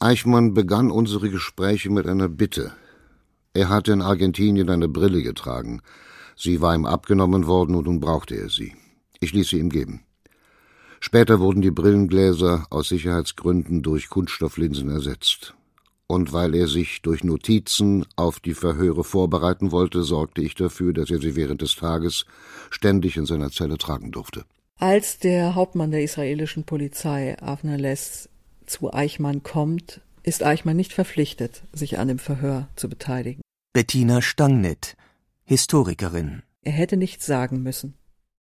Eichmann begann unsere Gespräche mit einer Bitte. Er hatte in Argentinien eine Brille getragen. Sie war ihm abgenommen worden und nun brauchte er sie. Ich ließ sie ihm geben. Später wurden die Brillengläser aus Sicherheitsgründen durch Kunststofflinsen ersetzt. Und weil er sich durch Notizen auf die Verhöre vorbereiten wollte, sorgte ich dafür, dass er sie während des Tages ständig in seiner Zelle tragen durfte. Als der Hauptmann der israelischen Polizei, Avner Less, zu Eichmann kommt, ist Eichmann nicht verpflichtet, sich an dem Verhör zu beteiligen. Bettina Stangnit, Historikerin. Er hätte nichts sagen müssen.